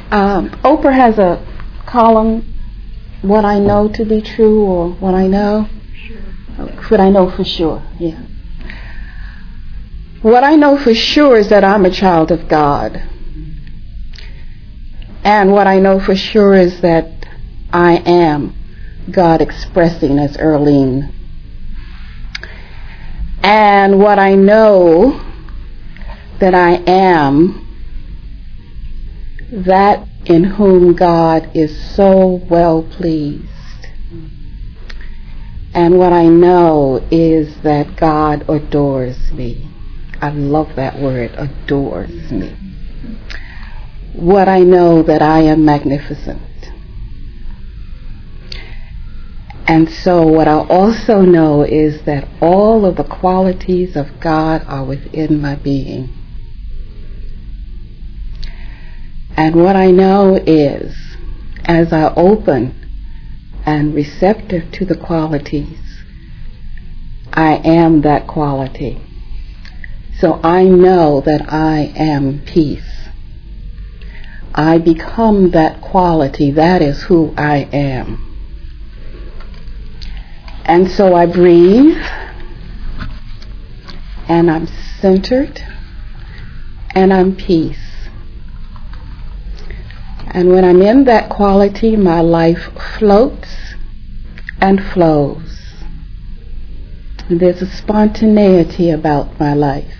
Oprah has a column, what I know to be true, or what I know. What I know for sure, yeah. What I know for sure is that I'm a child of God. And what I know for sure is that I am God expressing as Earlene. And what I know that I am, that in whom God is so well pleased. And what I know is that God adores me. I love that word, adores me. What I know that I am magnificent. And so what I also know is that all of the qualities of God are within my being. And what I know is, as I open and receptive to the qualities, I am that quality. So I know that I am peace. I become that quality. That is who I am. And so I breathe, and I'm centered, and I'm peace. And when I'm in that quality, my life floats and flows. And there's a spontaneity about my life.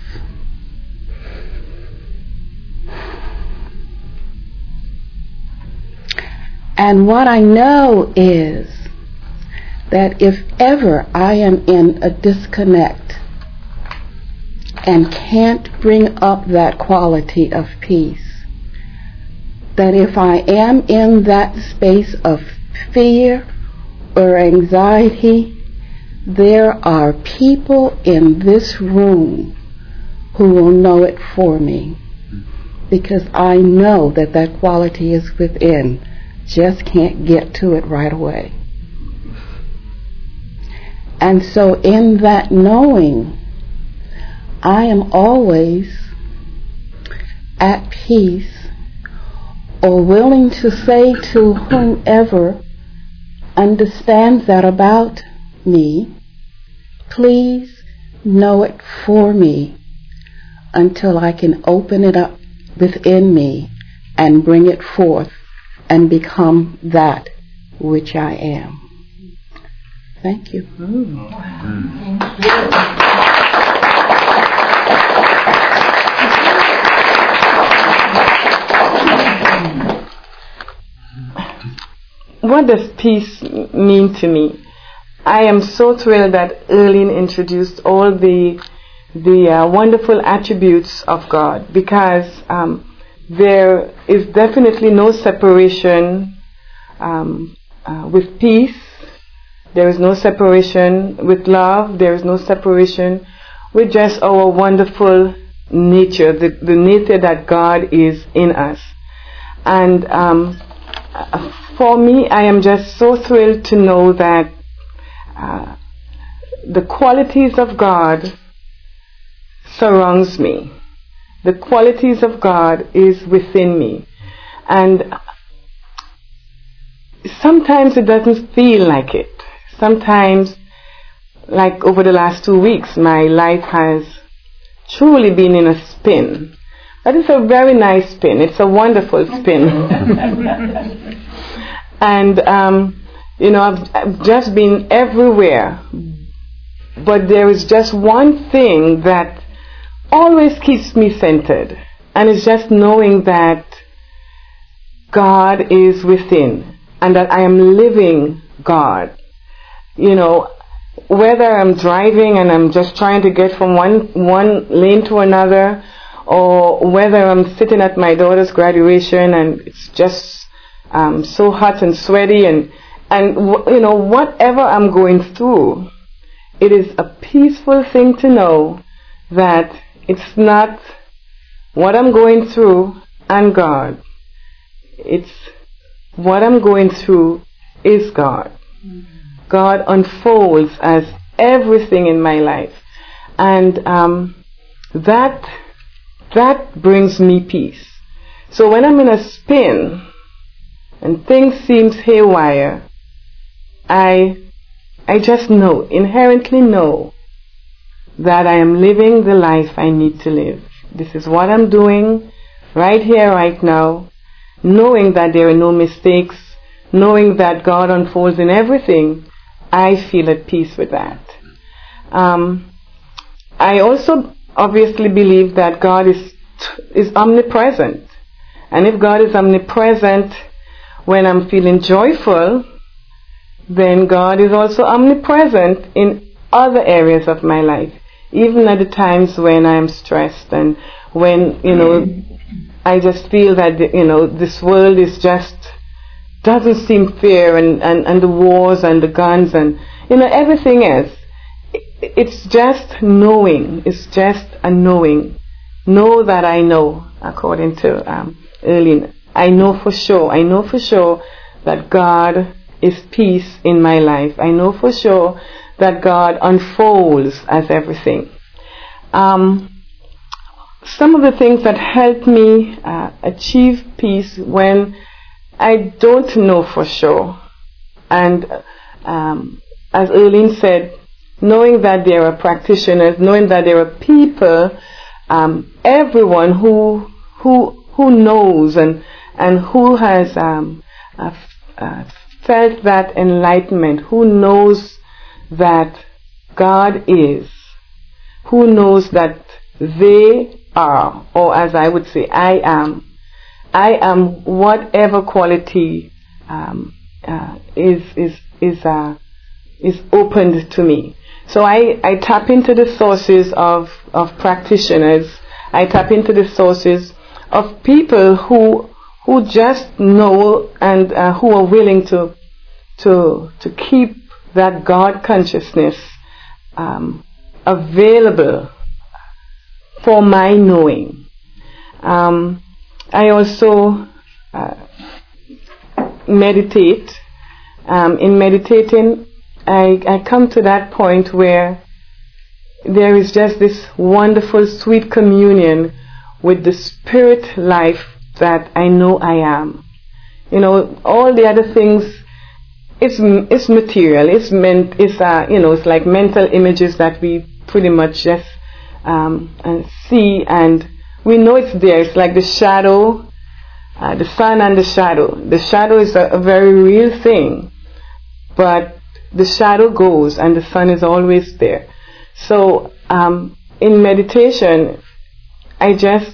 And what I know is that if ever I am in a disconnect and can't bring up that quality of peace, that if I am in that space of fear or anxiety, there are people in this room who will know it for me, because I know that that quality is within, just can't get to it right away. And so in that knowing, I am always at peace, or willing to say to whomever understands that about me, please know it for me until I can open it up within me and bring it forth and become that which I am. Thank you. What does peace mean to me? I am so thrilled that Earlene introduced all the wonderful attributes of God, because there is definitely no separation with peace. There is no separation with love. There is no separation with just our wonderful nature, the nature that God is in us. And for me, I am just so thrilled to know that the qualities of God surrounds me. The qualities of God is within me. And sometimes it doesn't feel like it. Sometimes, like over the last 2 weeks, my life has truly been in a spin. But it's a very nice spin. It's a wonderful spin. And, I've just been everywhere. But there is just one thing that always keeps me centered. And it's just knowing that God is within. And that I am living God. Whether I'm driving and I'm just trying to get from one lane to another, or whether I'm sitting at my daughter's graduation and it's just so hot and sweaty, and whatever I'm going through, it is a peaceful thing to know that it's not what I'm going through and God. It's what I'm going through is God. God unfolds as everything in my life. And that brings me peace. So when I'm in a spin and things seem haywire, I just know, inherently know, that I am living the life I need to live. This is what I'm doing right here, right now, knowing that there are no mistakes, knowing that God unfolds in everything. I feel at peace with that. I also obviously believe that God is omnipresent. And if God is omnipresent when I'm feeling joyful, then God is also omnipresent in other areas of my life, even at the times when I am stressed and when, I just feel that, this world is just, doesn't seem fair, and the wars and the guns and, everything else. It's just knowing. It's just a knowing. Know that I know, according to Erlene. I know for sure. I know for sure that God is peace in my life. I know for sure that God unfolds as everything. Some of the things that help me achieve peace when I don't know for sure, and as Erlene said, knowing that there are practitioners, knowing that there are people, everyone who knows and who has felt that enlightenment, who knows that God is, who knows that they are, or as I would say, I am whatever quality is opened to me. So I tap into the sources of practitioners. I tap into the sources of people who just know and who are willing to keep that God consciousness available for my knowing. I also meditate. In meditating, I come to that point where there is just this wonderful, sweet communion with the spirit life that I know I am. All the other things, it's material. It's like mental images that we pretty much just see, and we know it's there. It's like the shadow, the sun and the shadow. The shadow is a very real thing, but the shadow goes and the sun is always there. So in meditation, I just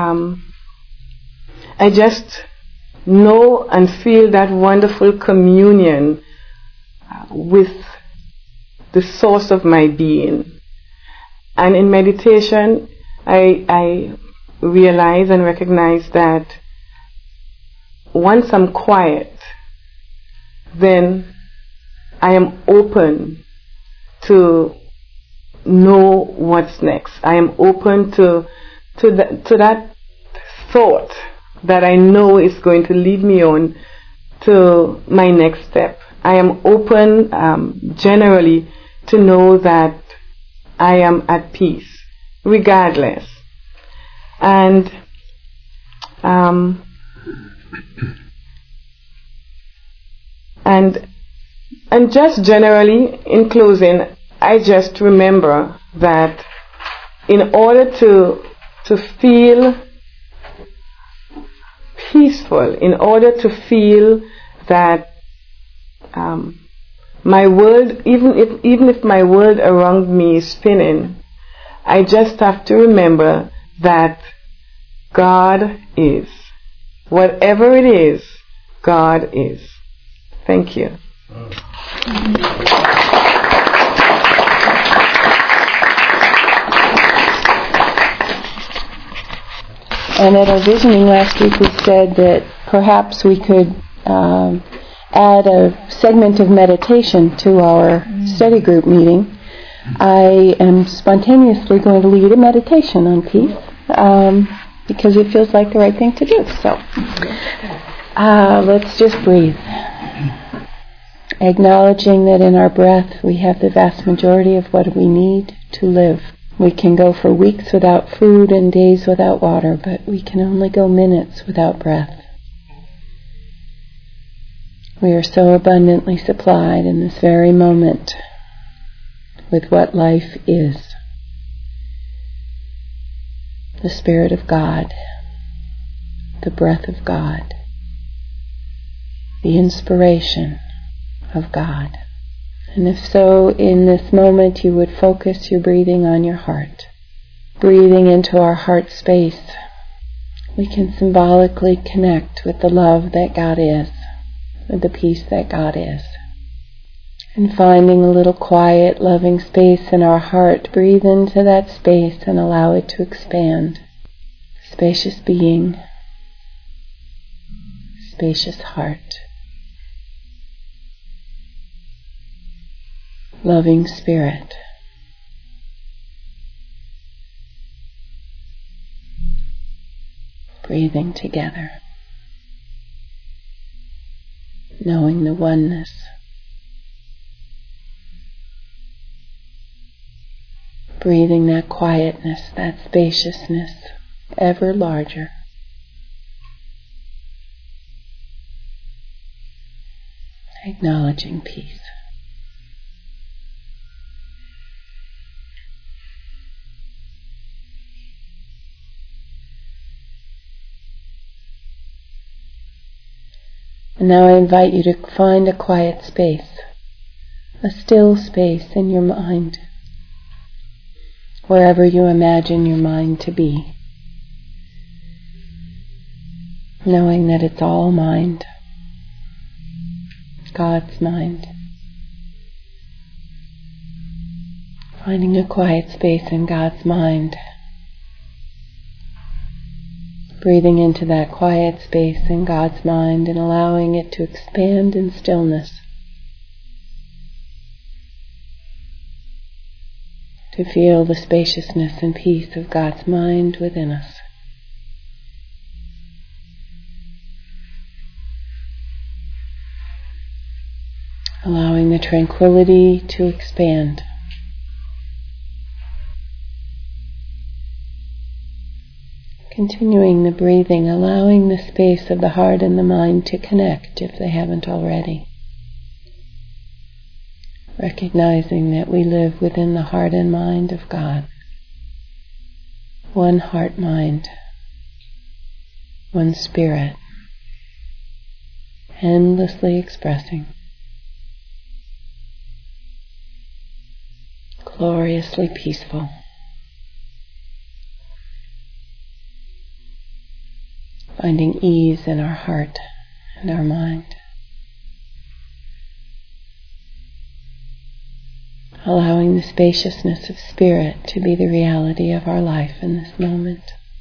know and feel that wonderful communion with the source of my being. And in meditation, I realize and recognize that once I'm quiet, then I am open to know what's next. I am open to that thought that I know is going to lead me on to my next step. I am open generally to know that I am at peace, regardless. And just generally, in closing, I just remember that in order to feel peaceful, in order to feel that my world, even if my world around me is spinning, I just have to remember that God is. Whatever it is, God is. Thank you. And at our visioning last week, we said that perhaps we could add a segment of meditation to our study group meeting. I am spontaneously going to lead a meditation on peace because it feels like the right thing to do. So let's just breathe. Acknowledging that in our breath we have the vast majority of what we need to live. We can go for weeks without food and days without water, but we can only go minutes without breath. We are so abundantly supplied in this very moment with what life is. The Spirit of God, the breath of God, the inspiration of God. And if so, in this moment you would focus your breathing on your heart. Breathing into our heart space, we can symbolically connect with the love that God is, with the peace that God is. And finding a little quiet, loving space in our heart, breathe into that space and allow it to expand. Spacious being, spacious heart, loving spirit. Breathing together, knowing the oneness. Breathing that quietness, that spaciousness, ever larger. Acknowledging peace. And now I invite you to find a quiet space, a still space in your mind, wherever you imagine your mind to be, knowing that it's all mind, God's mind. Finding a quiet space in God's mind, breathing into that quiet space in God's mind and allowing it to expand in stillness, to feel the spaciousness and peace of God's mind within us. Allowing the tranquility to expand. Continuing the breathing, allowing the space of the heart and the mind to connect if they haven't already. Recognizing that we live within the heart and mind of God. One heart mind, one spirit, endlessly expressing, gloriously peaceful. Finding ease in our heart and our mind. Allowing the spaciousness of spirit to be the reality of our life in this moment.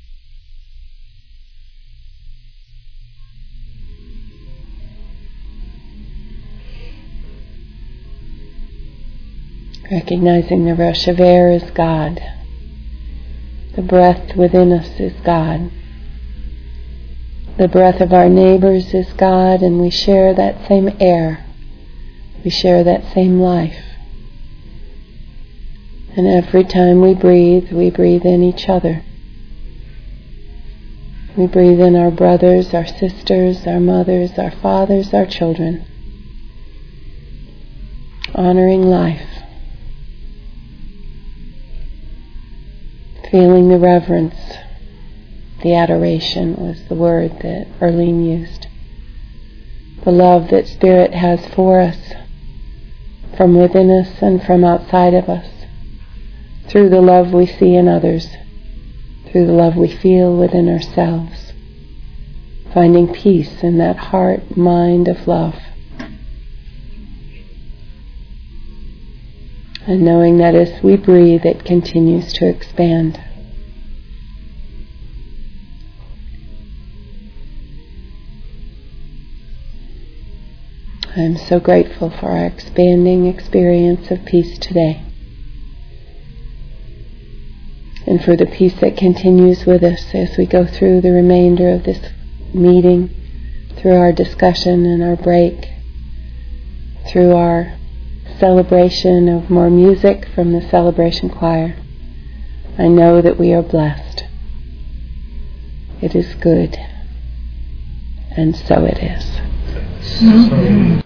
Recognizing the rush of air is God. The breath within us is God. The breath of our neighbors is God, and we share that same air. We share that same life. And every time we breathe in each other. We breathe in our brothers, our sisters, our mothers, our fathers, our children. Honoring life. Feeling the reverence. The adoration was the word that Arlene used. The love that Spirit has for us, from within us and from outside of us, through the love we see in others, through the love we feel within ourselves, finding peace in that heart, mind of love. And knowing that as we breathe, it continues to expand. I am so grateful for our expanding experience of peace today, and for the peace that continues with us as we go through the remainder of this meeting, through our discussion and our break, through our celebration of more music from the celebration choir, I know that we are blessed. It is good, and so it is.